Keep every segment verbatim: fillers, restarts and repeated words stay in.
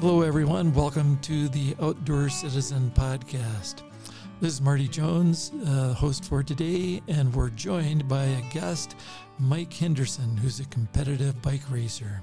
Hello, everyone. Welcome to the Outdoor Citizen Podcast. This is Marty Jones, uh, host for today, and we're joined by a guest, Mike Henderson, who's a competitive bike racer.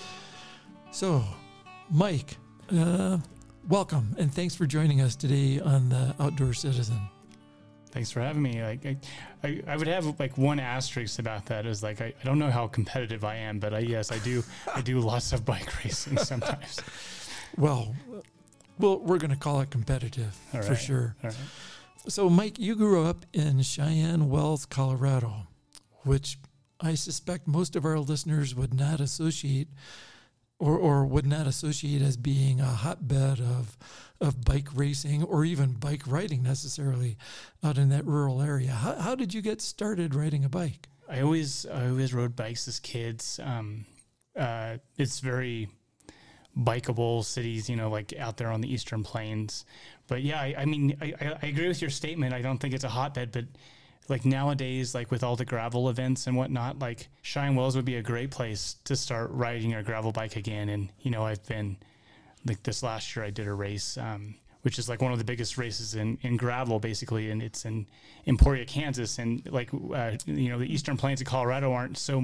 So, Mike, uh, welcome, and thanks for joining us today on the Outdoor Citizen. Thanks for having me. Like, I, I, I would have like one asterisk about that is like I, I don't know how competitive I am, but I yes I do I do lots of bike racing sometimes. Well, well, we're going to call it competitive All for right. sure. All right. So, Mike, you grew up in Cheyenne Wells, Colorado, which I suspect most of our listeners would not associate or, or would not associate as being a hotbed of of bike racing or even bike riding necessarily out in that rural area. How, how did you get started riding a bike? I always I always rode bikes as kids. Um, uh, it's very bikeable cities, you know, like out there on the Eastern Plains. But yeah, I, I mean, I, I agree with your statement. I don't think it's a hotbed, but like nowadays, like with all the gravel events and whatnot, like Cheyenne Wells would be a great place to start riding a gravel bike again. And, you know, I've been like this last year I did a race, um, which is like one of the biggest races in, in gravel basically. And it's in Emporia, Kansas. And like, uh, you know, the Eastern Plains of Colorado aren't so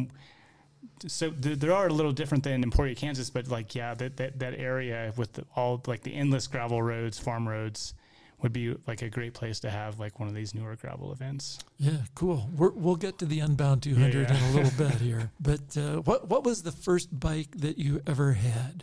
So th- there are a little different than Emporia, Kansas, but like, yeah, that, that, that area with the, all like the endless gravel roads, farm roads would be like a great place to have like one of these newer gravel events. Yeah, cool. We're, we'll get to the Unbound two hundred Yeah, yeah. in a little bit here. But uh, what what was the first bike that you ever had?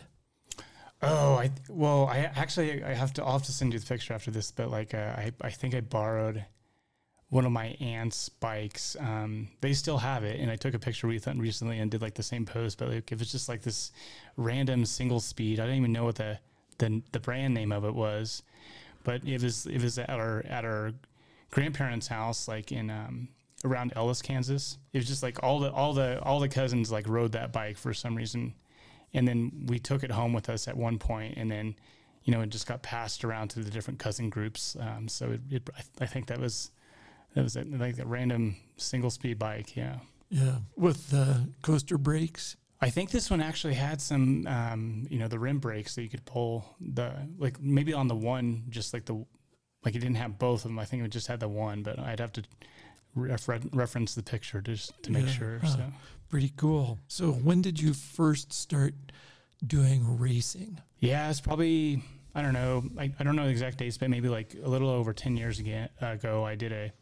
Oh, I, well, I actually, I have to, I'll have to send you the picture after this, but like, uh, I, I think I borrowed one of my aunt's bikes. Um, they still have it. And I took a picture with them recently and did like the same post, but like, it was just like this random single speed. I didn't even know what the, the, the brand name of it was, but it was, it was at our, at our grandparents' house, like in, um, around Ellis, Kansas. It was just like all the, all the, all the cousins like rode that bike for some reason. And then we took it home with us at one point, and then, you know, it just got passed around to the different cousin groups. Um, so it, it, I think that was, That was a, like a random single speed bike, yeah. Yeah, with uh, coaster brakes. I think this one actually had some, um, you know, the rim brakes that you could pull the like maybe on the one, just like the like it didn't have both of them. I think it just had the one, but I'd have to refer- reference the picture just to make Yeah, sure. huh. So Pretty cool. So when did you first start doing racing? yeah, it's probably I don't know, I, I don't know the exact dates, but maybe like a little over ten years ago. ago I did a.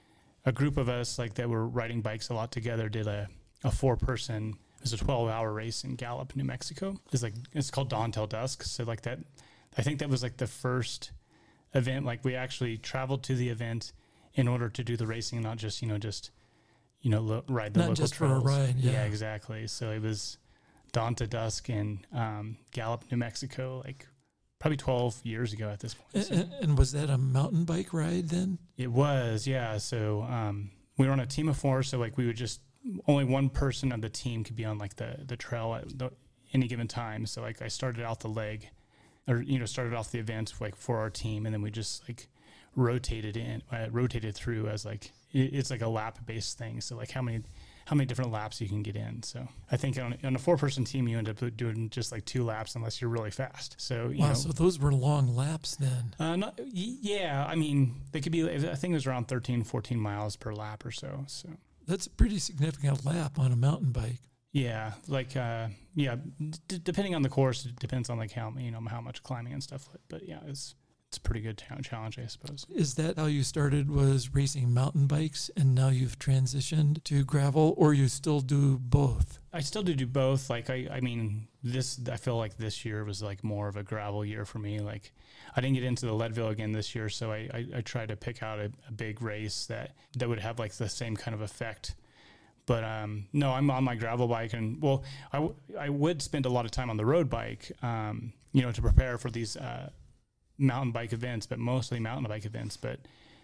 A group of us like that were riding bikes a lot together did a, a four person, it was a twelve hour race in Gallup, New Mexico. It's like, it's called Dawn Till Dusk. So like that, I think that was like the first event. Like we actually traveled to the event in order to do the racing, not just, you know, just, you know, lo- ride the Not local just for a trails. ride, yeah. exactly. So it was Dawn to Dusk in um, Gallup, New Mexico, like probably twelve years ago at this point. So. And, and was that a mountain bike ride then? It was, yeah. So um, we were on a team of four. So like we would just only one person of the team could be on like the the trail at the, any given time. So like I started out the leg, or you know started off the event like for our team, and then we just like rotated in, uh, rotated through as like it, it's like a lap based thing. So like how many. how many different laps you can get in. So I think on, on a four-person team, you end up doing just like two laps unless you're really fast. So, you Wow, know. so those were long laps then. Uh, not, y- yeah, I mean, they could be, I think it was around thirteen, fourteen miles per lap or so. So, That's a pretty significant lap on a mountain bike. yeah, like, uh, yeah, d- depending on the course, it depends on like how, you know, how much climbing and stuff. But yeah, it's, it's a pretty good ta- challenge, I suppose. Is that how you started, was racing mountain bikes, and now you've transitioned to gravel, or you still do both? I still do do both. Like, I, I mean, this, I feel like this year was like more of a gravel year for me. Like, I didn't get into the Leadville again this year, so I, I, I tried to pick out a, a big race that, that would have like the same kind of effect. But um, no, I'm on my gravel bike, and well, I, w- I would spend a lot of time on the road bike, um, you know, to prepare for these uh, mountain bike events, but mostly mountain bike events. But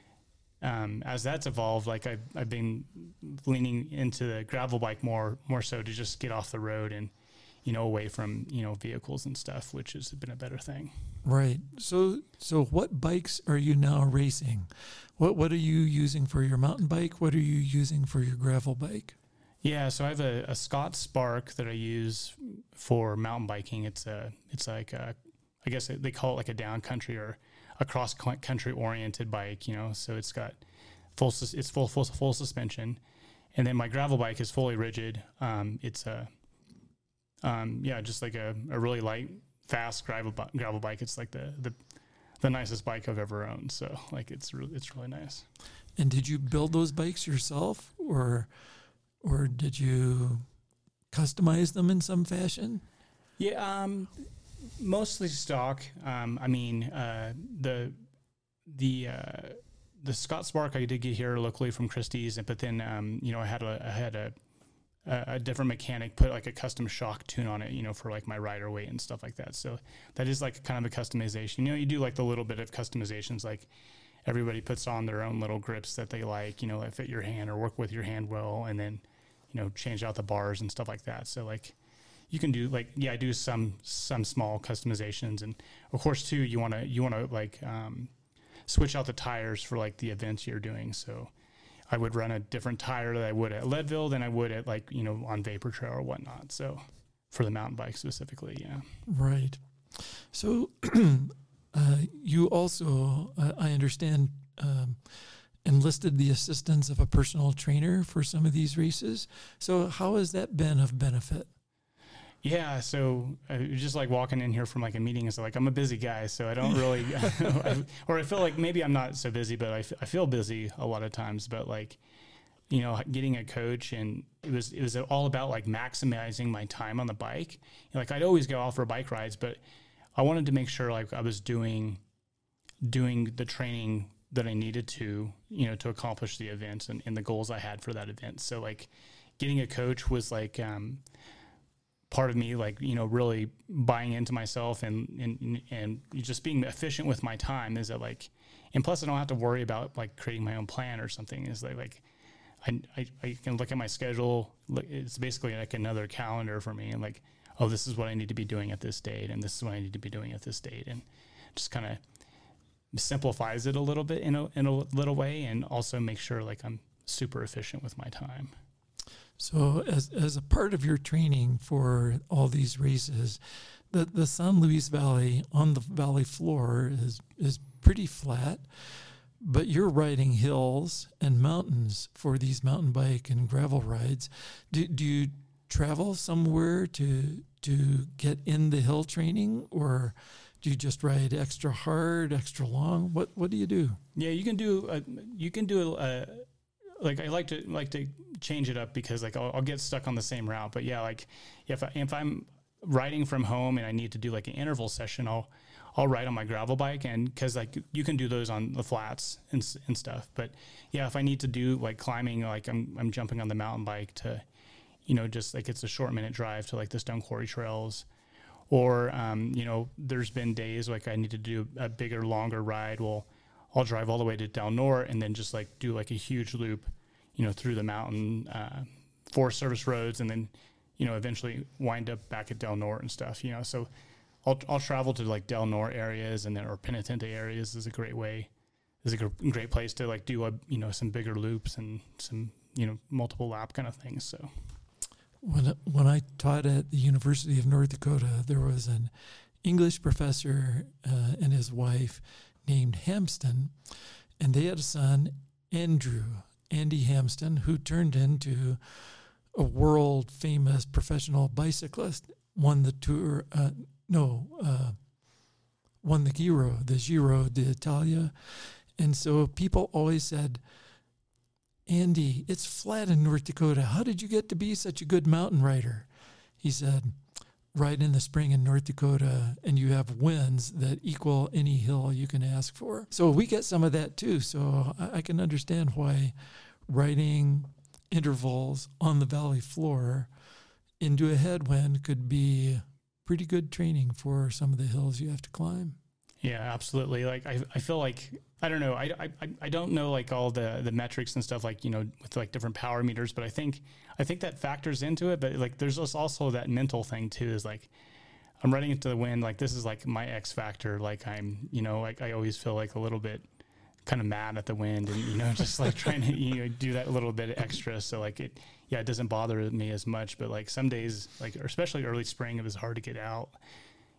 um, as that's evolved, like I've, I've been leaning into the gravel bike more, more so to just get off the road and, you know, away from, you know, vehicles and stuff, which has been a better thing. Right. So, so what bikes are you now racing? What What are you using for your mountain bike? What are you using for your gravel bike? Yeah, so I have a, a Scott Spark that I use for mountain biking. It's a, it's like a I guess they call it like a down country or a cross country oriented bike, you know, so it's got full, it's full, full, full suspension. And then my gravel bike is fully rigid. Um, it's a, um, yeah, just like a, a really light, fast gravel, gravel bike. It's like the, the, the nicest bike I've ever owned. So like, it's really, it's really nice. And did you build those bikes yourself, or, or did you customize them in some fashion? Yeah. Um, mostly stock. Um, I mean, uh, the, the, uh, the Scott Spark I did get here locally from Christie's, but then, um, you know, I had a, I had a, a different mechanic put like a custom shock tune on it, you know, for like my rider weight and stuff like that. So that is like kind of a customization. You know, you do like the little bit of customizations, like everybody puts on their own little grips that they like, you know, that fit your hand or work with your hand well, and then, you know, change out the bars and stuff like that. So like you can do like, yeah, I do some, some small customizations. And of course too, you want to, you want to like, um, switch out the tires for like the events you're doing. So I would run a different tire that I would at Leadville than I would at like, you know, on Vapor Trail or whatnot. So for the mountain bike specifically. Yeah. Right. So uh, you also, uh, I understand, um, enlisted the assistance of a personal trainer for some of these races. So how has that been of benefit? Yeah, so uh, just like walking in here from like a meeting, it's like I'm a busy guy, so I don't really, I, or I feel like maybe I'm not so busy, but I, f- I feel busy a lot of times. But like, you know, getting a coach, and it was it was all about like maximizing my time on the bike. You know, like I'd always go out for bike rides, but I wanted to make sure like I was doing doing the training that I needed to, you know, to accomplish the events and, and the goals I had for that event. So like, getting a coach was like. Um, part of me, like, you know, really buying into myself and, and, and just being efficient with my time is that like, and plus I don't have to worry about like creating my own plan or something. Is like, like I, I, I can look at my schedule. It's basically like another calendar for me, and like, oh, this is what I need to be doing at this date, and this is what I need to be doing at this date. And just kind of simplifies it a little bit in a, in a little way, and also make sure like I'm super efficient with my time. So as as a part of your training for all these races, the, the San Luis Valley on the valley floor is is pretty flat, but you're riding hills and mountains for these mountain bike and gravel rides. Do do you travel somewhere to to get in the hill training, or do you just ride extra hard, extra long? What what do you do? Yeah, you can do a, you can do a, like I like to like to change it up, because like I'll, I'll get stuck on the same route. But yeah, like if I, if I'm riding from home and I need to do like an interval session, I'll I'll ride on my gravel bike, and because like you can do those on the flats and and stuff. But yeah, if I need to do like climbing, like I'm I'm jumping on the mountain bike to, you know, just like it's a short minute drive to like the Stone Quarry trails. Or, um, you know, there's been days like I need to do a bigger, longer ride. Well, I'll drive all the way to Del Norte and then just like do like a huge loop, you know, through the mountain, uh, Forest Service roads, and then, you know, eventually wind up back at Del Norte and stuff, you know. So I'll I'll travel to like Del Norte areas, and then or Penitente areas is a great way, is a gr- great place to like do a, you know, some bigger loops and some, you know, multiple lap kind of things. So. When when I taught at the University of North Dakota, there was an English professor uh, and his wife named Hamston, and they had a son, Andrew, Andy Hamston, who turned into a world-famous professional bicyclist, won the Tour, uh, no, uh, won the Giro, the Giro d'Italia. And so people always said, Andy, it's flat in North Dakota. How did you get to be such a good mountain rider? He said, ride in the spring in North Dakota and you have winds that equal any hill you can ask for. So we get some of that too. So I, I can understand why riding intervals on the valley floor into a headwind could be pretty good training for some of the hills you have to climb. Yeah, absolutely. Like I, I feel like I don't know. I, I, I don't know like all the, the metrics and stuff, like, you know, with like different power meters, but I think I think that factors into it. But like there's also that mental thing too, is like I'm running into the wind, like this is like my X factor. Like I'm, you know, like I always feel like a little bit kind of mad at the wind, and, you know, just like trying to, you know, do that little bit extra. So like it, yeah, it doesn't bother me as much. But like some days, like or especially early spring, it was hard to get out,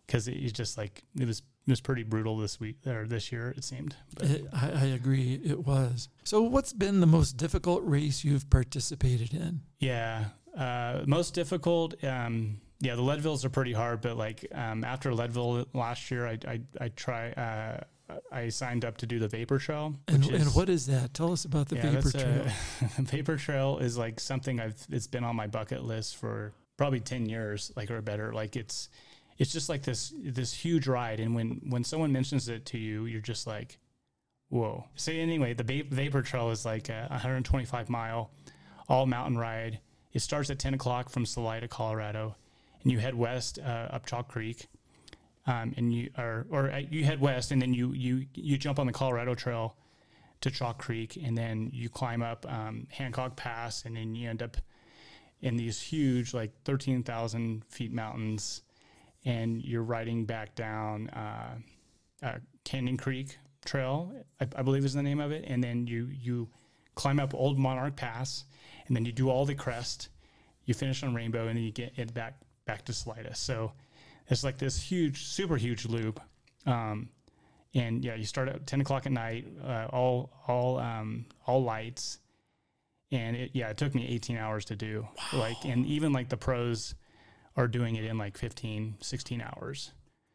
because it, it's just like it was it was pretty brutal this week or this year, it seemed. But It, I, I agree, it was. So, what's been the most difficult race you've participated in? yeah, uh, most difficult. Um, yeah, the Leadvilles are pretty hard, but like um, after Leadville last year, I I, I try. Uh, I signed up to do the Vapor Trail. And, which is, and what is that? Tell us about the yeah, Vapor that's Trail. A, Vapor Trail is like something I've. It's been on my bucket list for probably ten years, like or better. Like it's, it's just like this this huge ride, and when when someone mentions it to you, you're just like, whoa. So anyway, the Va- Vapor Trail is like a one hundred twenty-five mile, all mountain ride. It starts at ten o'clock from Salida, Colorado, and you head west uh, up Chalk Creek. Um, and you are, or you head west, and then you you you jump on the Colorado Trail to Chalk Creek, and then you climb up um, Hancock Pass, and then you end up in these huge, like thirteen thousand feet mountains, and you're riding back down uh, uh, Canyon Creek Trail, I, I believe is the name of it, and then you you climb up Old Monarch Pass, and then you do all the crest, you finish on Rainbow, and then you get it back back to Salida. So it's like this huge, super huge loop. Um, and yeah, you start at ten o'clock at night, uh, all, all, um, all lights. And it, yeah, it took me eighteen hours to do. Wow. Like, and even like the pros are doing it in like fifteen, sixteen hours.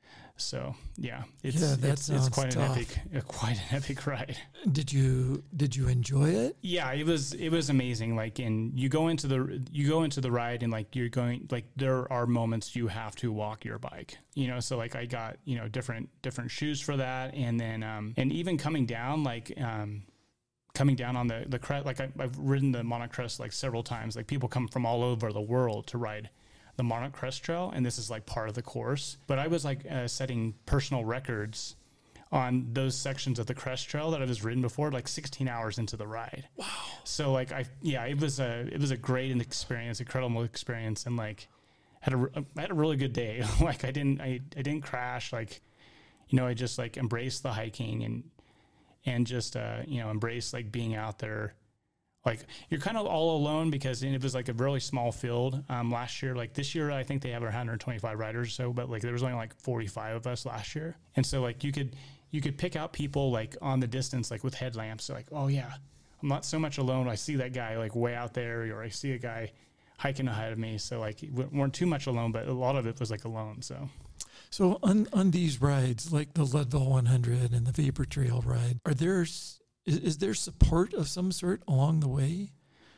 So yeah, it's, Yeah, that it's, it's quite sounds an epic, uh, quite an epic ride. Did you did you enjoy it? Yeah, it was it was amazing. Like, and you go into the you go into the ride, and like you're going like there are moments you have to walk your bike. You know, so like I got you know different different shoes for that, and then um and even coming down like um coming down on the the crest. Like I, I've ridden the Monarch Crest like several times. Like people come from all over the world to ride the Monarch Crest Trail, and this is like part of the course. But I was like uh, setting personal records on those sections of the Crest Trail that I was ridden before, like sixteen hours into the ride. Wow! So like I, yeah, it was a it was a great experience, incredible experience, and like had a I had a really good day. Like I didn't I, I didn't crash. Like you know I just like embraced the hiking and and just uh, you know embraced like being out there. Like you're kind of all alone because it was like a really small field um, last year. Like this year, I think they have one hundred twenty-five riders or so, but like there was only like forty-five of us last year. And so like you could, you could pick out people like on the distance, like with headlamps. So like, oh yeah, I'm not so much alone. I see that guy like way out there, or I see a guy hiking ahead of me. So like we weren't too much alone, but a lot of it was like alone. So. So on, on these rides, like the Leadville one hundred and the Vapor Trail ride, are there s- Is, is there support of some sort along the way?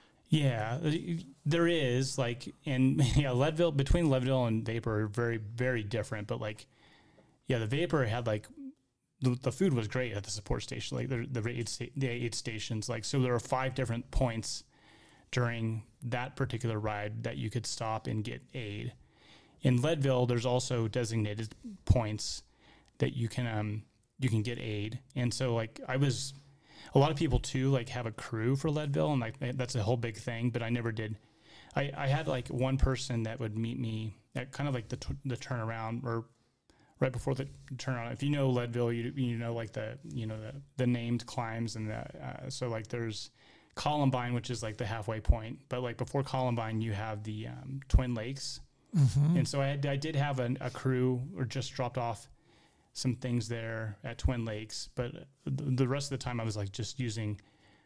Yeah, there is. Like, and yeah, Leadville, between Leadville and Vapor are very, very different. But like, yeah, the Vapor had like, the, the food was great at the support station, like the, the, aid sta- the aid stations. Like, so there are five different points during that particular ride that you could stop and get aid. In Leadville, there's also designated points that you can, um, you can get aid. And so like, I was... A lot of people too, like have a crew for Leadville, and like that's a whole big thing. But I never did. I, I had like one person that would meet me at kind of like the t- the turnaround or right before the turnaround. If you know Leadville, you you know like the you know the, the named climbs and the uh, so like there's Columbine, which is like the halfway point. But like before Columbine, you have the um, Twin Lakes, mm-hmm. and so I had, I did have an, a crew or just dropped off some things there at Twin Lakes, but the rest of the time I was like just using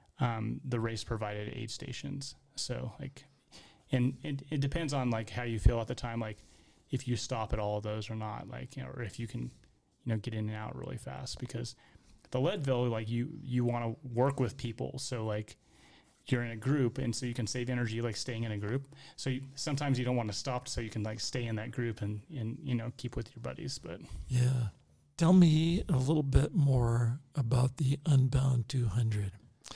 um, the race provided aid stations. So like, and it, it depends on like how you feel at the time, like if you stop at all of those or not, like, you know, or if you can, you know, get in and out really fast, because the Leadville, like you, you want to work with people. So like you're in a group, and so you can save energy, like staying in a group. So you, sometimes you don't want to stop, so you can like stay in that group and, and, you know, keep with your buddies. But yeah. Tell me a little bit more about the Unbound two hundred.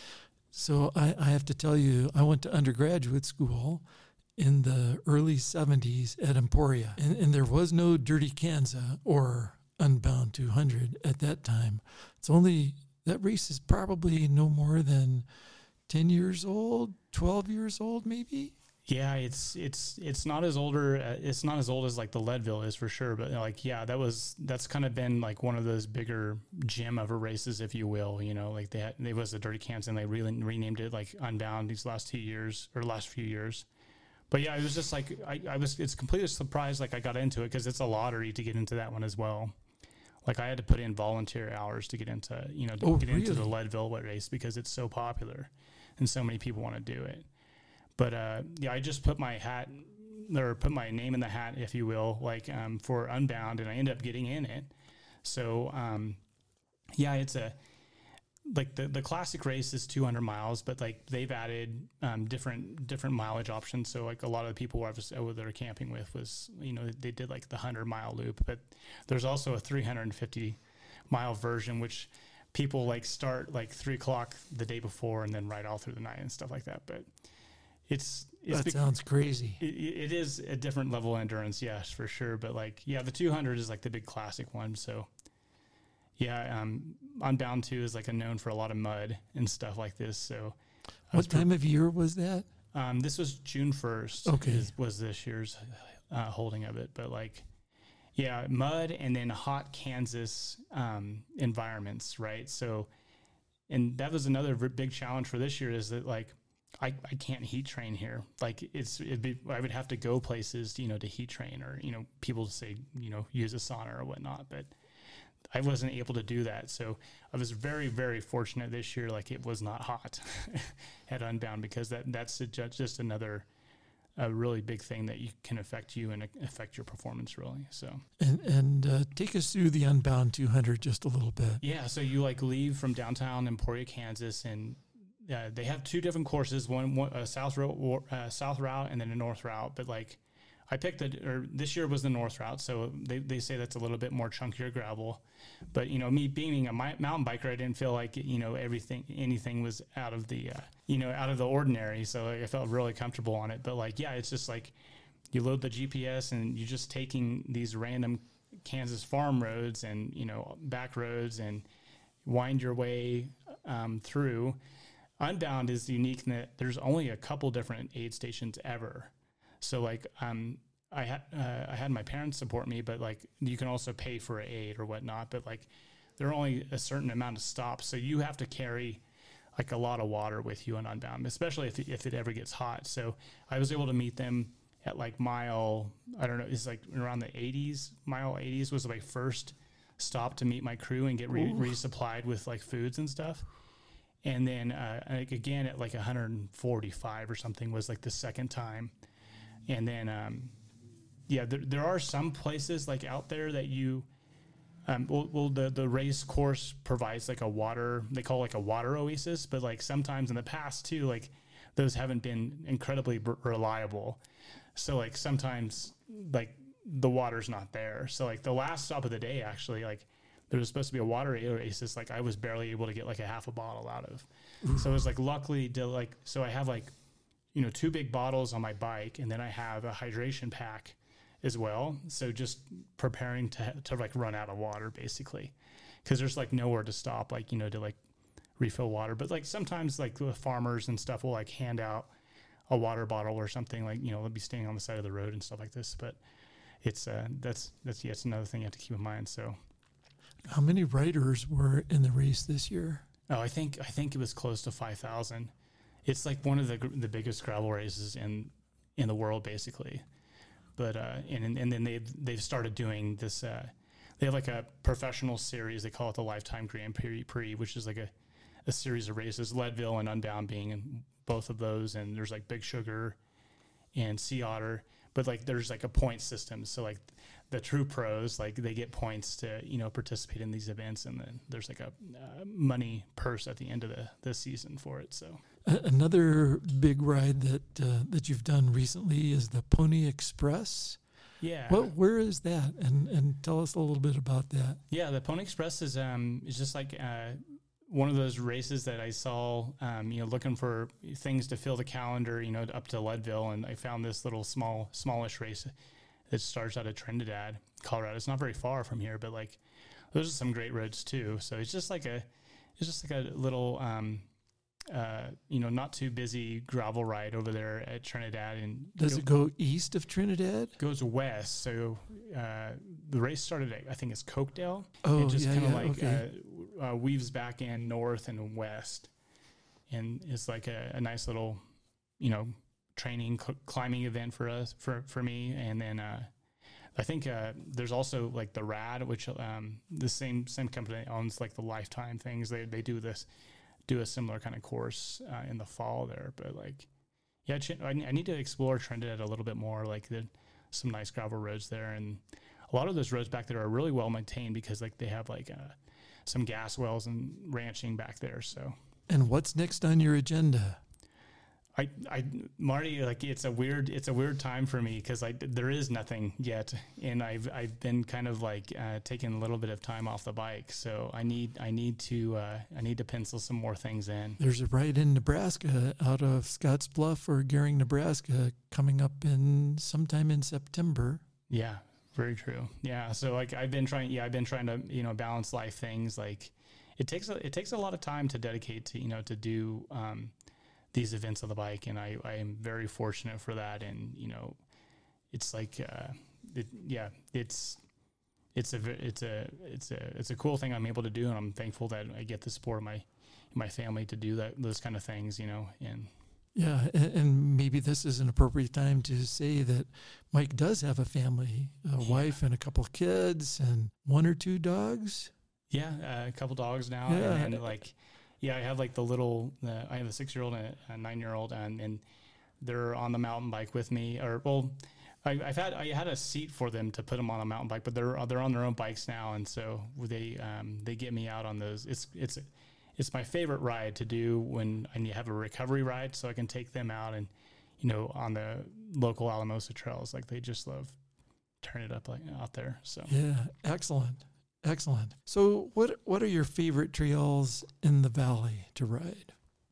So I, I have to tell you, I went to undergraduate school in the early seventies at Emporia, and, and there was no Dirty Kanza or Unbound two hundred at that time. It's only, that race is probably no more than ten years old, twelve years old maybe. Yeah, it's it's it's not as older. Uh, it's not as old as like the Leadville is for sure. But like, yeah, that was that's kind of been like one of those bigger gym of a races, if you will. You know, like they had, it was a Dirty Kanza, and they really renamed it like Unbound these last two years or last few years. but yeah, it was just like, I, I was, it's completely surprised. Like I got into it cause it's a lottery to get into that one as well. Like I had to put in volunteer hours to get into, you know, to oh, get really? into the Leadville race because it's so popular and so many people want to do it. But uh, yeah, I just put my hat or put my name in the hat, if you will, like um, for Unbound, and I ended up getting in it. So um, yeah, it's a, like the, the classic race is two hundred miles, but like they've added um, different different mileage options. So like a lot of the people I was uh, that are camping with was, you know, they did like the one hundred mile loop, but there's also a three hundred fifty mile version, which people like start like three o'clock the day before and then ride all through the night and stuff like that. But it's, it's that bec- sounds crazy. It, it is a different level of endurance, yes, for sure. But like, yeah, the two hundred is like the big classic one. So yeah, um, Unbound two is like a known for a lot of mud and stuff like this. So, what time pre- of year was that? Um, this was June first. Okay, is, was this year's uh, holding of it? But like, yeah, mud and then hot Kansas um, environments, right? So, and that was another big challenge for this year is that like I, I can't heat train here. Like it's it'd be, I would have to go places, you know, to heat train or you know people say you know use a sauna or whatnot, but I wasn't able to do that. So I was very, very fortunate this year. Like it was not hot at Unbound because that that's a, just another a really big thing that you can affect you and affect your performance really. So, and, and uh, take us through the Unbound two hundred just a little bit. Yeah. So you like leave from downtown Emporia, Kansas, and uh, they have two different courses, one, one a south route, uh, south route and then a north route. But like I picked the, or this year was the north route. So they, they say that's a little bit more chunkier gravel. But, you know, me being a mi- mountain biker, I didn't feel like, you know, everything, anything was out of the, uh, you know, out of the ordinary. So I felt really comfortable on it. But like, yeah, it's just like you load the G P S and you're just taking these random Kansas farm roads and, you know, back roads and wind your way um, through. Unbound is unique in that there's only a couple different aid stations ever. So like, um, I had, uh, I had my parents support me, but like you can also pay for aid or whatnot, but like there are only a certain amount of stops. So you have to carry like a lot of water with you on Unbound, especially if it, if it ever gets hot. So I was able to meet them at like mile, I don't know, it's like around the eighties, mile eighties was my first stop to meet my crew and get re- resupplied with like foods and stuff. And then, uh, like again, at like one hundred forty-five or something was like the second time. And then, um, yeah, there, there are some places like out there that you, um, well, well, the, the race course provides like a water, they call it like a water oasis, but like sometimes in the past too, like those haven't been incredibly b- reliable. So like sometimes like the water's not there. So like the last stop of the day, actually, like there was supposed to be a water oasis. Like I was barely able to get like a half a bottle out of. Ooh. So it was like luckily to like, so I have like, you know, two big bottles on my bike, and then I have a hydration pack as well. So just preparing to, to like run out of water basically. Cause there's like nowhere to stop, like, you know, to like refill water. But like sometimes like the farmers and stuff will like hand out a water bottle or something, like, you know, they'll be standing on the side of the road and stuff like this. But it's, uh, that's, that's, yeah, it's another thing you have to keep in mind. So how many riders were in the race this year? Oh, I think, I think it was close to five thousand. It's like one of the the biggest gravel races in in the world, basically. But uh, and and then they've they've started doing this. Uh, they have like a professional series. They call it the Lifetime Grand Prix, which is like a, a series of races. Leadville and Unbound being in both of those, and there's like Big Sugar and Sea Otter. But like there's like a point system. So like the true pros, like they get points to, you know, participate in these events, and then there's like a uh, money purse at the end of the, the season for it. So uh, another big ride that uh, that you've done recently is the Pony Express. Yeah. Well, where is that? And and tell us a little bit about that. Yeah, the Pony Express is um is just like uh, one of those races that I saw, um, you know, looking for things to fill the calendar, you know, up to Leadville, and I found this little small, smallish race that starts out of Trinidad, Colorado. It's not very far from here, but like those are some great roads too. So it's just like a, it's just like a little, um, uh, you know, not too busy gravel ride over there at Trinidad. And does go, it go east of Trinidad? Goes west. So uh, the race started at, I think it's Cokedale. Oh, it just yeah, kind of yeah, like okay. uh, uh, weaves back in north and west, and it's like a, a nice little, you know, training cl- climbing event for us, for, for me. And then, uh, I think, uh, there's also like the Rad, which, um, the same, same company owns like the Lifetime things. They, they do this, do a similar kind of course, uh, in the fall there, but like, yeah, I, I need to explore Trinidad a little bit more. Like the, some nice gravel roads there. And a lot of those roads back there are really well maintained because like they have like, uh, some gas wells and ranching back there. So, and what's next on your agenda? I, I, Marty, like it's a weird, it's a weird time for me because I, there is nothing yet. And I've, I've been kind of like, uh, taking a little bit of time off the bike. So I need, I need to, uh, I need to pencil some more things in. There's a ride in Nebraska out of Scotts Bluff or Gering, Nebraska coming up in sometime in September. Yeah, very true. Yeah. So like I've been trying, yeah, I've been trying to, you know, balance life things. Like it takes, a, it takes a lot of time to dedicate to, you know, to do, um, these events on the bike. And I, I am very fortunate for that. And, you know, it's like, uh, it, yeah, it's, it's a, it's a, it's a, it's a cool thing I'm able to do. And I'm thankful that I get the support of my, my family to do that, those kind of things, you know, and yeah. And, and maybe this is an appropriate time to say that Mike does have a family, a yeah. wife and a couple of kids and one or two dogs. Yeah. Uh, a couple dogs now. Yeah. And, and like, yeah, I have like the little, uh, I have a six-year-old and a, a nine-year-old, and, and they're on the mountain bike with me. Or, well, I, I've had, I had a seat for them to put them on a mountain bike, but they're, they're on their own bikes now. And so they, um, they get me out on those. It's, it's, it's my favorite ride to do when I have a recovery ride, so I can take them out and, you know, on the local Alamosa trails. Like they just love turn it up like out there. So, yeah, excellent. Excellent. So what what are your favorite trails in the valley to ride?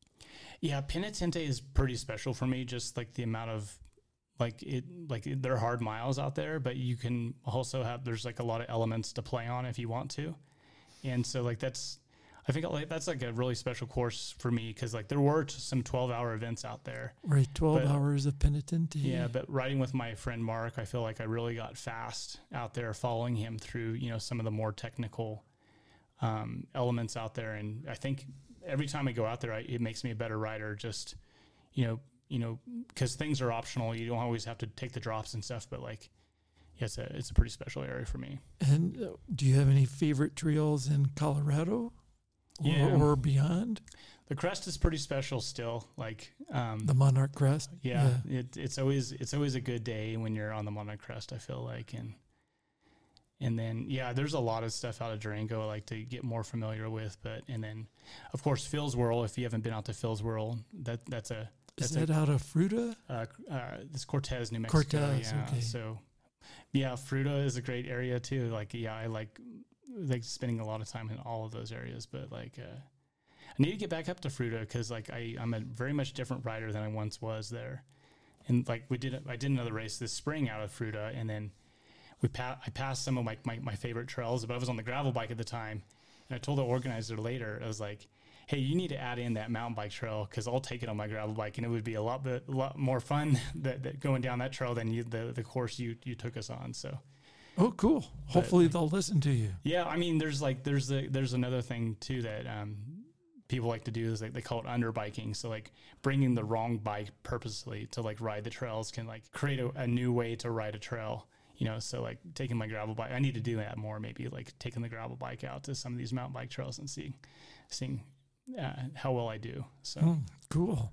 Yeah, Penitente is pretty special for me, just like the amount of like it like they're hard miles out there, but you can also have there's like a lot of elements to play on if you want to. And so like that's I think like that's like a really special course for me because like there were some twelve hour events out there. Right, twelve but, hours of Penitente. Yeah, but riding with my friend Mark, I feel like I really got fast out there following him through, you know, some of the more technical um, elements out there. And I think every time I go out there, I, it makes me a better rider just, you know, you know, because things are optional. You don't always have to take the drops and stuff, but like, yeah, it's a, it's a pretty special area for me. And uh, do you have any favorite trails in Colorado? Or, yeah. or beyond? The crest is pretty special still. Like um, the Monarch Crest. Yeah, yeah. It, it's always it's always a good day when you're on the Monarch Crest, I feel like. And and then yeah, there's a lot of stuff out of Durango I like to get more familiar with. But and then of course Phil's Whirl. If you haven't been out to Phil's Whirl, that that's a that's is that a, out of Fruta? Uh, uh, it's Cortez, New Mexico. Cortez, yeah. okay. So yeah, Fruta is a great area too. Like yeah, I like. like spending a lot of time in all of those areas, but like, uh, I need to get back up to Fruta. Cause like I, I'm a very much different rider than I once was there. And like we did, I did another race this spring out of Fruta, and then we pa- I passed some of my, my, my favorite trails, but I was on the gravel bike at the time. And I told the organizer later, I was like, hey, you need to add in that mountain bike trail. Cause I'll take it on my gravel bike, and it would be a lot, bit, a lot more fun that, that going down that trail than you, the, the course you, you took us on. So, oh, cool. Hopefully but, they'll listen to you. Yeah. I mean, there's like, there's a, there's another thing too that, um, people like to do is like, they call it underbiking. So like bringing the wrong bike purposely to like ride the trails can like create a, a new way to ride a trail, you know? So like taking my gravel bike, I need to do that more, maybe like taking the gravel bike out to some of these mountain bike trails and seeing, seeing, uh, how well I do. So oh, cool.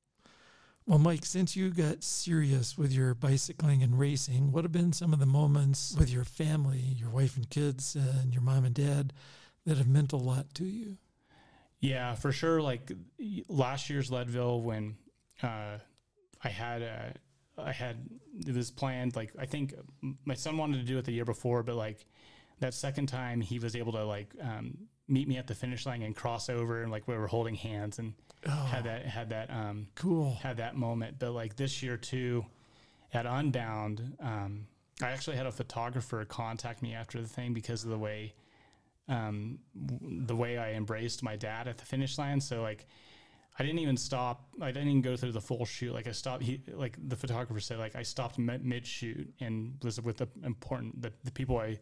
Well, Mike, since you got serious with your bicycling and racing, what have been some of the moments with your family, your wife and kids, uh, and your mom and dad that have meant a lot to you? Yeah, for sure. Like last year's Leadville, when uh, I had a, I had it was planned. Like I think my son wanted to do it the year before, but like that second time, he was able to like um, meet me at the finish line and cross over, and like we were holding hands and oh, had that had that um, cool had that moment. But like this year too, at Unbound, um, I actually had a photographer contact me after the thing because of the way. Um, the way I embraced my dad at the finish line. So like, I didn't even stop. I didn't even go through the full shoot. Like I stopped, he, like the photographer said, like I stopped mid shoot and was with the important, the, the people I,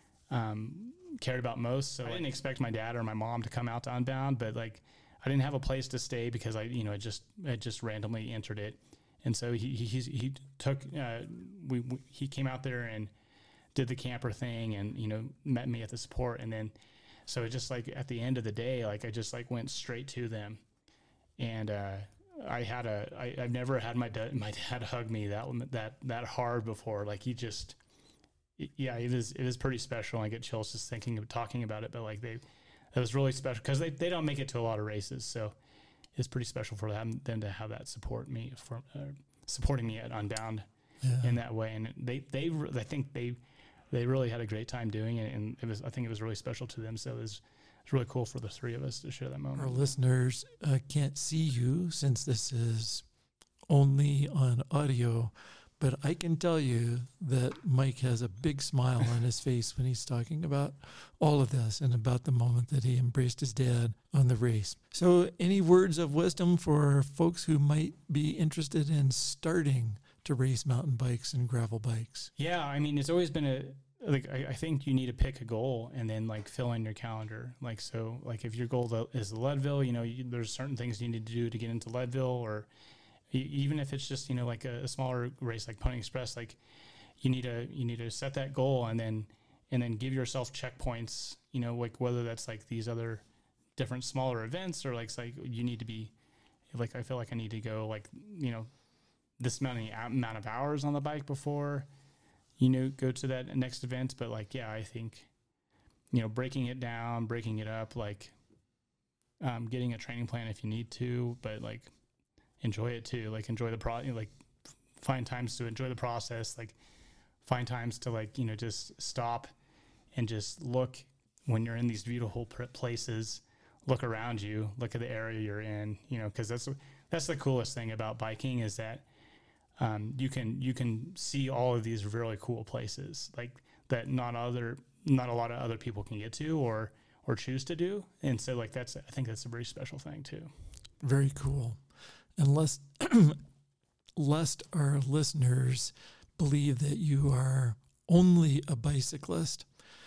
um, cared about most. So I didn't expect my dad or my mom to come out to Unbound, but like, I didn't have a place to stay because I, you know, I just, I just randomly entered it. And so he he he took uh, we, we he came out there and did the camper thing, and you know met me at the support, and then so it just like at the end of the day, like I just like went straight to them, and uh, I had a I, I've never had my dad my dad hug me that that that hard before. Like he just yeah it was it was pretty special. I get chills just thinking of talking about it, but like they it was really special because they, they don't make it to a lot of races, so it's pretty special for them, them to have that support me for uh, supporting me at Unbound yeah. in that way. And they, they, I think they, they really had a great time doing it. And it was, I think it was really special to them. So it was, it's really cool for the three of us to share that moment. Our listeners uh, can't see you since this is only on audio, but I can tell you that Mike has a big smile on his face when he's talking about all of this and about the moment that he embraced his dad on the race. So any words of wisdom for folks who might be interested in starting to race mountain bikes and gravel bikes? Yeah, I mean, it's always been a, like, I, I think you need to pick a goal and then like fill in your calendar. Like, so like if your goal is Leadville, you know, you, there's certain things you need to do to get into Leadville, or even if it's just, you know, like a, a smaller race like Pony Express, like you need to, you need to set that goal and then, and then give yourself checkpoints, you know, like whether that's like these other different smaller events, or like, it's like you need to be like, I feel like I need to go like, you know, this many amount of hours on the bike before, you know, go to that next event. But like, yeah, I think, you know, breaking it down, breaking it up, like um, getting a training plan if you need to, but like, enjoy it too. Like enjoy the pro, like find times to enjoy the process, like find times to like, you know, just stop and just look when you're in these beautiful places, look around you, look at the area you're in, you know, cause that's, that's the coolest thing about biking is that um, you can, you can see all of these really cool places like that not other, not a lot of other people can get to or, or choose to do. And so like, that's, I think that's a very special thing too. Very cool. And lest, lest our listeners believe that you are only a bicyclist,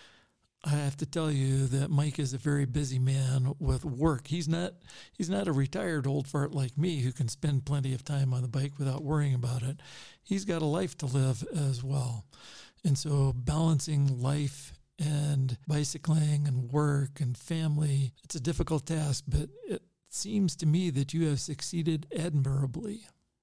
I have to tell you that Mike is a very busy man with work. He's not he's not a retired old fart like me who can spend plenty of time on the bike without worrying about it. He's got a life to live as well. And so balancing life and bicycling and work and family, it's a difficult task, but it seems to me that you have succeeded admirably.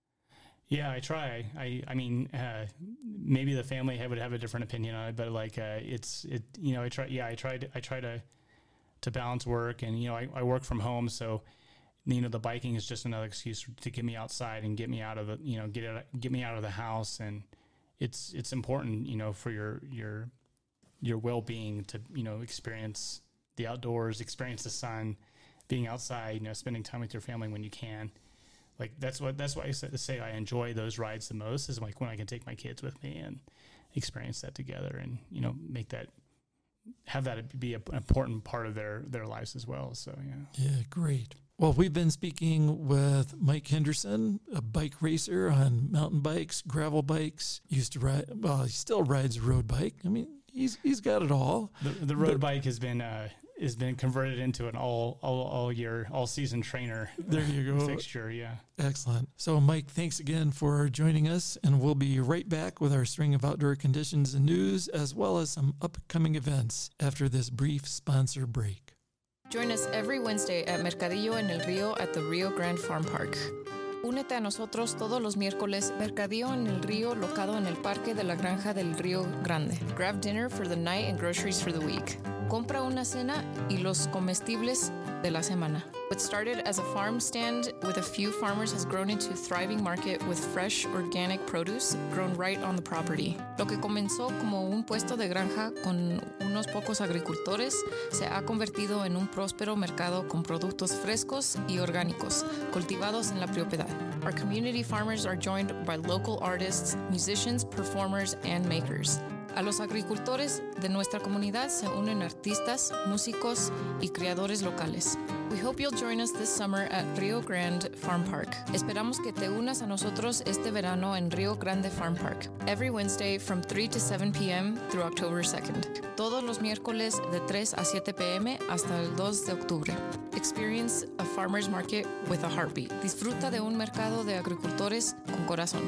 Yeah, I try. I, I mean, uh, maybe the family would have a different opinion on it, but like, uh, it's, it, you know, I try, yeah, I tried, I try to, to balance work and, you know, I, I work from home. So, you know, the biking is just another excuse to get me outside and get me out of the, you know, get it, get me out of the house. And it's, it's important, you know, for your, your, your well-being to, you know, experience the outdoors, experience the sun, being outside, you know, spending time with your family when you can. Like, that's what, that's why I say I enjoy those rides the most is like when I can take my kids with me and experience that together and, you know, make that, have that be an important part of their, their lives as well. So, yeah. Yeah, great. Well, we've been speaking with Mike Henderson, a bike racer on mountain bikes, gravel bikes, used to ride, well, he still rides a road bike. I mean, he's, he's got it all. The, the road but, bike has been, uh, has been converted into an all, all, all year, all season trainer. There you go. Fixture. Yeah. Excellent. So Mike, thanks again for joining us, and we'll be right back with our string of outdoor conditions and news, as well as some upcoming events after this brief sponsor break. Join us every Wednesday at Mercadillo en el Río at the Rio Grande Farm Park. Únete a nosotros todos los miércoles, Mercadillo en el Río, locado en el Parque de la Granja del Río Grande. Grab dinner for the night and groceries for the week. Compra una cena y los comestibles de la semana. What started as a farm stand with a few farmers has grown into a thriving market with fresh, organic produce grown right on the property. Lo que comenzó como un puesto de granja con unos pocos agricultores se ha convertido en un próspero mercado con productos frescos y orgánicos cultivados en la propiedad. Our community farmers are joined by local artists, musicians, performers, and makers. A los agricultores de nuestra comunidad se unen artistas, músicos y criadores locales. We hope you'll join us this summer at Rio Grande Farm Park. Esperamos que te unas a nosotros este verano en Rio Grande Farm Park, every Wednesday from three to seven p.m. through October second. Todos los miércoles de tres a siete p.m. hasta el dos de octubre. Experience a farmer's market with a heartbeat. Disfruta de un mercado de agricultores con corazón.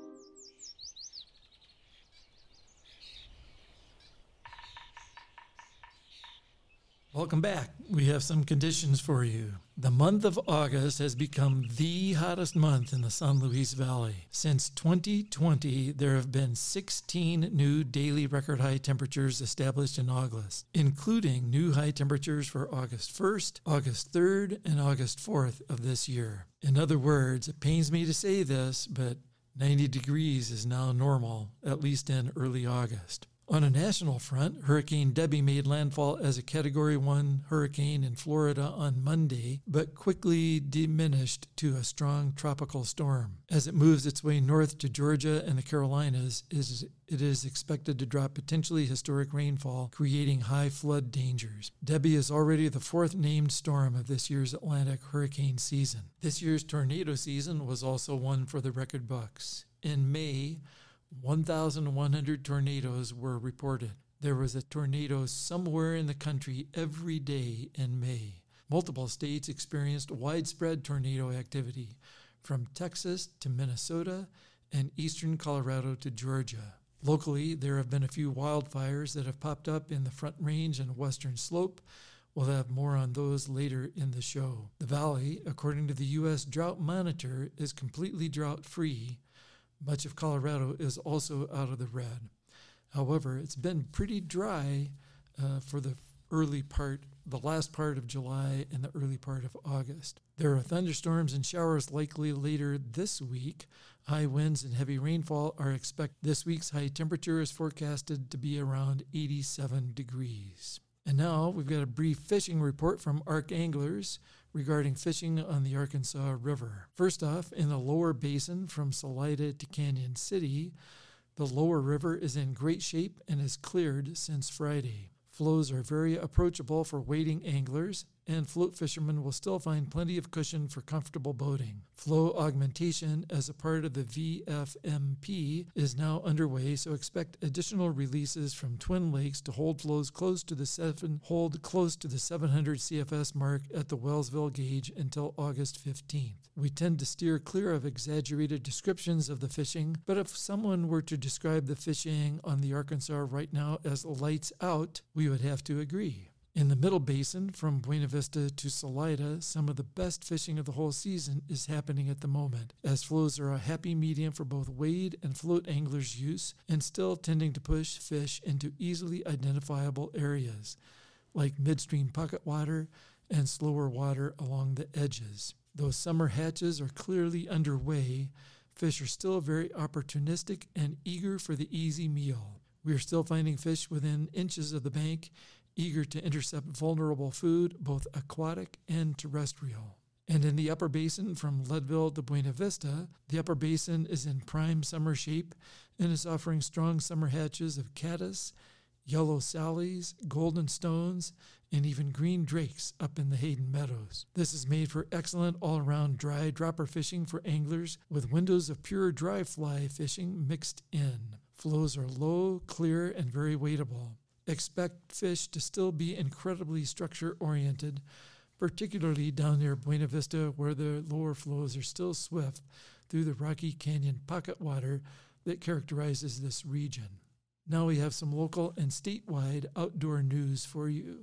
Welcome back. We have some conditions for you. The month of August has become the hottest month in the San Luis Valley. Since twenty twenty, there have been sixteen new daily record high temperatures established in August, including new high temperatures for August first, August third, and August fourth of this year. In other words, it pains me to say this, but ninety degrees is now normal, at least in early August. On a national front, Hurricane Debby made landfall as a Category one hurricane in Florida on Monday, but quickly diminished to a strong tropical storm. As it moves its way north to Georgia and the Carolinas, it is expected to drop potentially historic rainfall, creating high flood dangers. Debby is already the fourth named storm of this year's Atlantic hurricane season. This year's tornado season was also one for the record books. In May, one thousand one hundred tornadoes were reported. There was a tornado somewhere in the country every day in May. Multiple states experienced widespread tornado activity, from Texas to Minnesota and eastern Colorado to Georgia. Locally, there have been a few wildfires that have popped up in the Front Range and Western Slope. We'll have more on those later in the show. The valley, according to the U S Drought Monitor, is completely drought-free. Much of Colorado is also out of the red. However, it's been pretty dry uh, for the early part, the last part of July and the early part of August. There are thunderstorms and showers likely later this week. High winds and heavy rainfall are expected. This week's high temperature is forecasted to be around eighty-seven degrees. And now we've got a brief fishing report from Ark Anglers regarding fishing on the Arkansas River. First off, in the lower basin from Salida to Canyon City, the lower river is in great shape and is cleared since Friday. Flows are very approachable for wading anglers, and float fishermen will still find plenty of cushion for comfortable boating. Flow augmentation as a part of the V F M P is now underway, so expect additional releases from Twin Lakes to hold flows close to the seven hold close to the seven hundred C F S mark at the Wellsville gauge until August fifteenth. We tend to steer clear of exaggerated descriptions of the fishing, but if someone were to describe the fishing on the Arkansas right now as lights out, we would have to agree. In the middle basin, from Buena Vista to Salida, some of the best fishing of the whole season is happening at the moment, as flows are a happy medium for both wade and float anglers' use, and still tending to push fish into easily identifiable areas, like midstream pocket water and slower water along the edges. Though summer hatches are clearly underway, fish are still very opportunistic and eager for the easy meal. We are still finding fish within inches of the bank, eager to intercept vulnerable food, both aquatic and terrestrial. And in the upper basin from Leadville to Buena Vista, the upper basin is in prime summer shape and is offering strong summer hatches of caddis, yellow sallies, golden stones, and even green drakes up in the Hayden Meadows. This is made for excellent all-around dry dropper fishing for anglers with windows of pure dry fly fishing mixed in. Flows are low, clear, and very wadeable. Expect fish to still be incredibly structure-oriented, particularly down near Buena Vista where the lower flows are still swift through the Rocky Canyon pocket water that characterizes this region. Now we have some local and statewide outdoor news for you.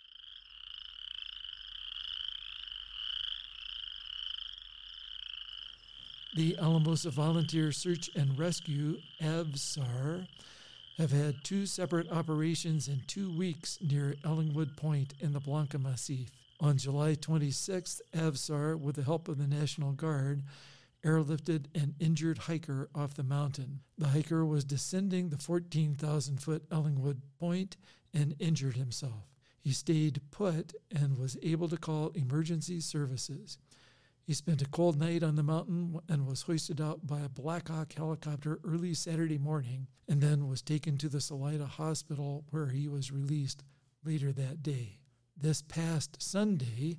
The Alamosa Volunteer Search and Rescue, A V S A R, have had two separate operations in two weeks near Ellingwood Point in the Blanca Massif. On July twenty-sixth, A V S A R, with the help of the National Guard, airlifted an injured hiker off the mountain. The hiker was descending the fourteen thousand foot Ellingwood Point and injured himself. He stayed put and was able to call emergency services. He spent a cold night on the mountain and was hoisted out by a Black Hawk helicopter early Saturday morning, and then was taken to the Salida Hospital where he was released later that day. This past Sunday,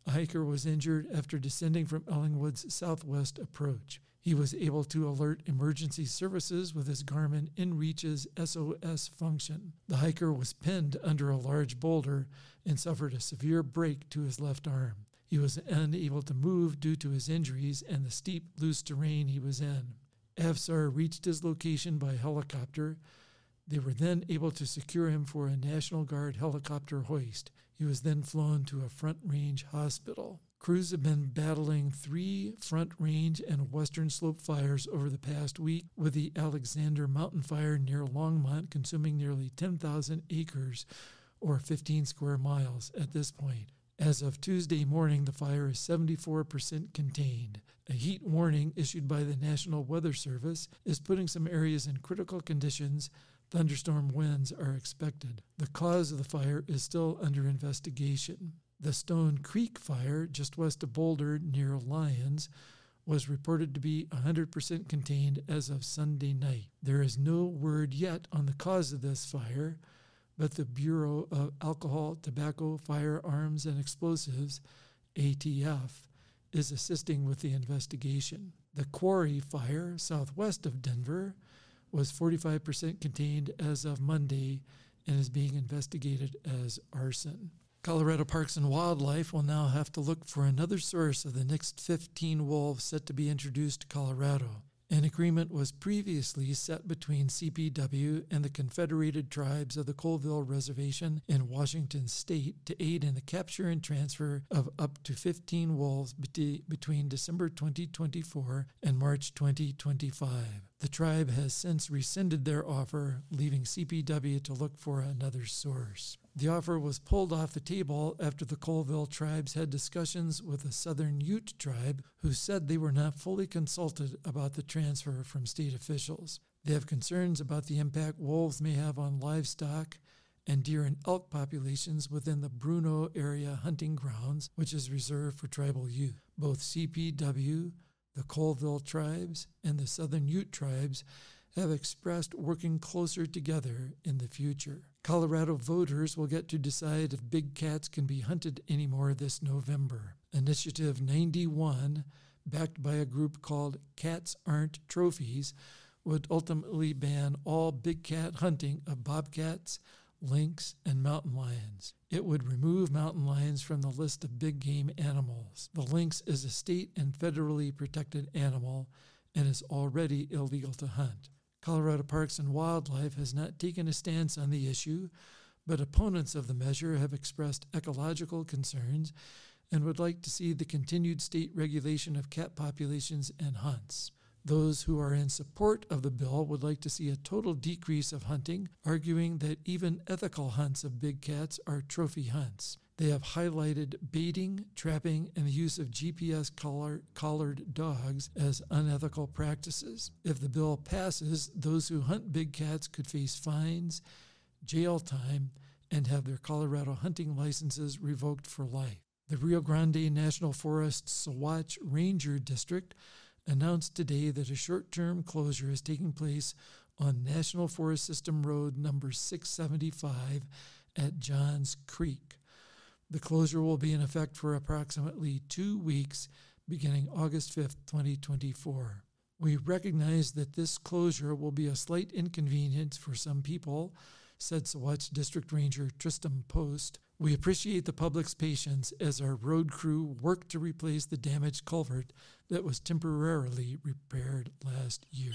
A hiker was injured after descending from Ellingwood's southwest approach. He was able to alert emergency services with his Garmin InReach's S O S function. The hiker was pinned under a large boulder and suffered a severe break to his left arm. He was unable to move due to his injuries and the steep, loose terrain he was in. Afsar reached his location by helicopter. They were then able to secure him for a National Guard helicopter hoist. He was then flown to a Front Range hospital. Crews have been battling three Front Range and Western Slope fires over the past week, with the Alexander Mountain Fire near Longmont consuming nearly ten thousand acres, or fifteen square miles at this point. As of Tuesday morning, the fire is seventy-four percent contained. A heat warning issued by the National Weather Service is putting some areas in critical conditions. Thunderstorm winds are expected. The cause of the fire is still under investigation. The Stone Creek fire, just west of Boulder near Lyons, was reported to be one hundred percent contained as of Sunday night. There is no word yet on the cause of this fire, but the Bureau of Alcohol, Tobacco, Firearms, and Explosives, A T F, is assisting with the investigation. The Quarry fire, southwest of Denver, was forty-five percent contained as of Monday and is being investigated as arson. Colorado Parks and Wildlife will now have to look for another source of the next fifteen wolves set to be introduced to Colorado. An agreement was previously set between C P W and the Confederated Tribes of the Colville Reservation in Washington State to aid in the capture and transfer of up to fifteen wolves be- between December twenty twenty-four and March twenty twenty-five. The tribe has since rescinded their offer, leaving C P W to look for another source. The offer was pulled off the table after the Colville tribes had discussions with the Southern Ute tribe, who said they were not fully consulted about the transfer from state officials. They have concerns about the impact wolves may have on livestock and deer and elk populations within the Bruno area hunting grounds, which is reserved for tribal youth. Both C P W, the Colville tribes, and the Southern Ute tribes have expressed working closer together in the future. Colorado voters will get to decide if big cats can be hunted anymore this November. Initiative ninety-one, backed by a group called Cats Aren't Trophies, would ultimately ban all big cat hunting of bobcats, lynx, and mountain lions. It would remove mountain lions from the list of big game animals. The lynx is a state and federally protected animal and is already illegal to hunt. Colorado Parks and Wildlife has not taken a stance on the issue, but opponents of the measure have expressed ecological concerns and would like to see the continued state regulation of cat populations and hunts. Those who are in support of the bill would like to see a total decrease of hunting, arguing that even ethical hunts of big cats are trophy hunts. They have highlighted baiting, trapping, and the use of G P S collar, collared dogs as unethical practices. If the bill passes, those who hunt big cats could face fines, jail time, and have their Colorado hunting licenses revoked for life. The Rio Grande National Forest Saguache Ranger District announced today that a short-term closure is taking place on National Forest System Road number six seventy-five at Johns Creek. The closure will be in effect for approximately two weeks, beginning August fifth, twenty twenty-four. We recognize that this closure will be a slight inconvenience for some people, said Saguache District Ranger Tristan Post. We appreciate the public's patience as our road crew worked to replace the damaged culvert that was temporarily repaired last year.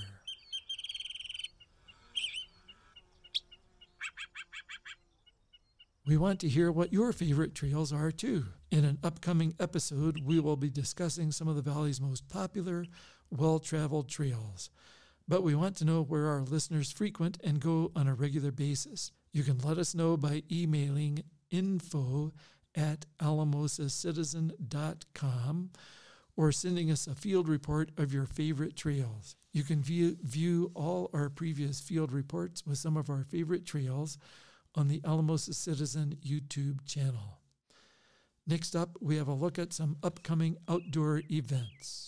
We want to hear what your favorite trails are too. In an upcoming episode, we will be discussing some of the valley's most popular, well-traveled trails. But we want to know where our listeners frequent and go on a regular basis. You can let us know by emailing info at alamosacitizen dot com or sending us a field report of your favorite trails. You can view, view all our previous field reports with some of our favorite trails on the Alamosa Citizen YouTube channel. Next up, we have a look at some upcoming outdoor events.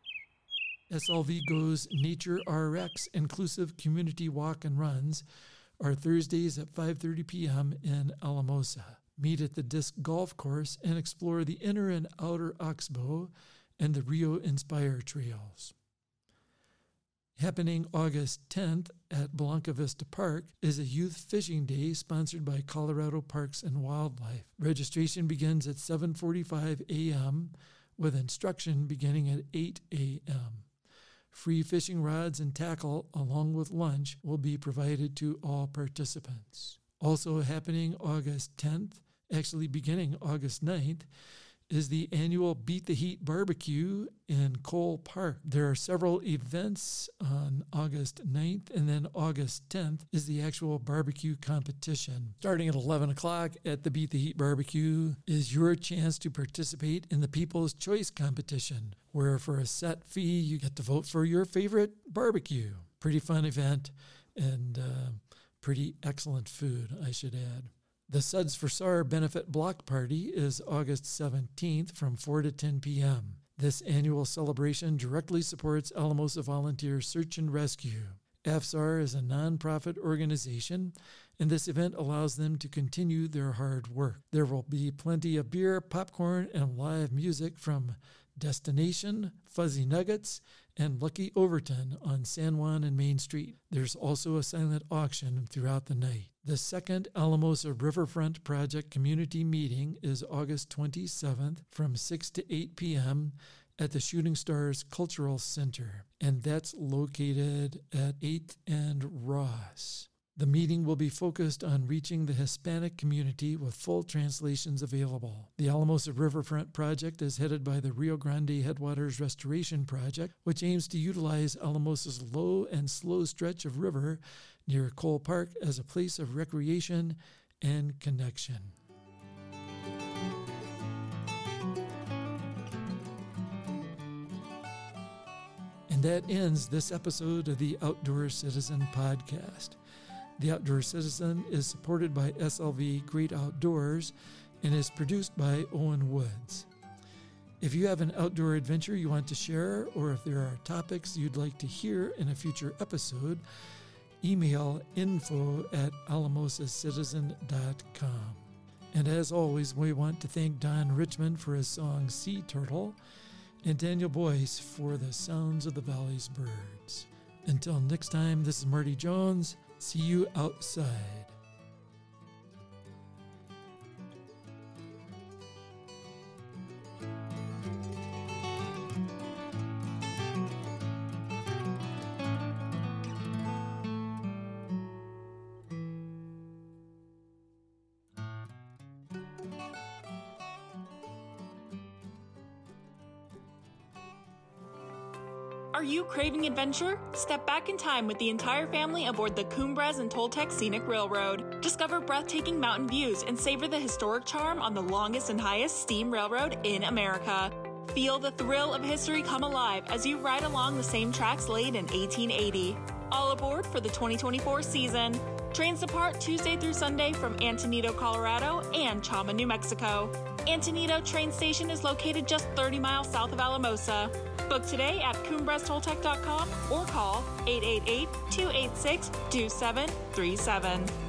S L V Go's Nature R X Inclusive Community Walk and Runs are Thursdays at five thirty p.m. in Alamosa. Meet at the Disc Golf Course and explore the inner and outer Oxbow and the Rio Inspire trails. Happening August tenth at Blanca Vista Park is a youth fishing day sponsored by Colorado Parks and Wildlife. Registration begins at seven forty-five a.m. with instruction beginning at eight a.m. Free fishing rods and tackle along with lunch will be provided to all participants. Also happening August tenth, actually beginning August ninth, is the annual Beat the Heat Barbecue in Cole Park. There are several events on August ninth, and then August tenth is the actual barbecue competition. Starting at eleven o'clock at the Beat the Heat Barbecue is your chance to participate in the People's Choice Competition, where for a set fee you get to vote for your favorite barbecue. Pretty fun event and uh, pretty excellent food, I should add. The Suds for S A R Benefit Block Party is August seventeenth from four to ten p.m. This annual celebration directly supports Alamosa Volunteer Search and Rescue. A F S A R is a nonprofit organization, and this event allows them to continue their hard work. There will be plenty of beer, popcorn, and live music from Destination, Fuzzy Nuggets, and Lucky Overton on San Juan and Main Street. There's also a silent auction throughout the night. The second Alamosa Riverfront Project Community Meeting is August twenty-seventh from six to eight p.m. at the Shooting Stars Cultural Center, and that's located at eighth and Ross. The meeting will be focused on reaching the Hispanic community with full translations available. The Alamosa Riverfront Project is headed by the Rio Grande Headwaters Restoration Project, which aims to utilize Alamosa's low and slow stretch of river near Cole Park as a place of recreation and connection. And that ends this episode of the Outdoor Citizen Podcast. The Outdoor Citizen is supported by S L V Great Outdoors and is produced by Owen Woods. If you have an outdoor adventure you want to share, or if there are topics you'd like to hear in a future episode, email info at alamosacitizen dot com. And as always, we want to thank Don Richmond for his song Sea Turtle and Daniel Boyce for the Sounds of the Valley's Birds. Until next time, this is Marty Jones. See you outside. Are you craving adventure? Step back in time with the entire family aboard the Cumbres and Toltec Scenic Railroad. Discover breathtaking mountain views and savor the historic charm on the longest and highest steam railroad in America. Feel the thrill of history come alive as you ride along the same tracks laid in eighteen eighty. All aboard for the twenty twenty-four season. Trains depart Tuesday through Sunday from Antonito, Colorado and Chama, New Mexico. Antonito train station is located just thirty miles south of Alamosa. Book today at cumbres toltec dot com or call eight eight eight, two eight six, two seven three seven.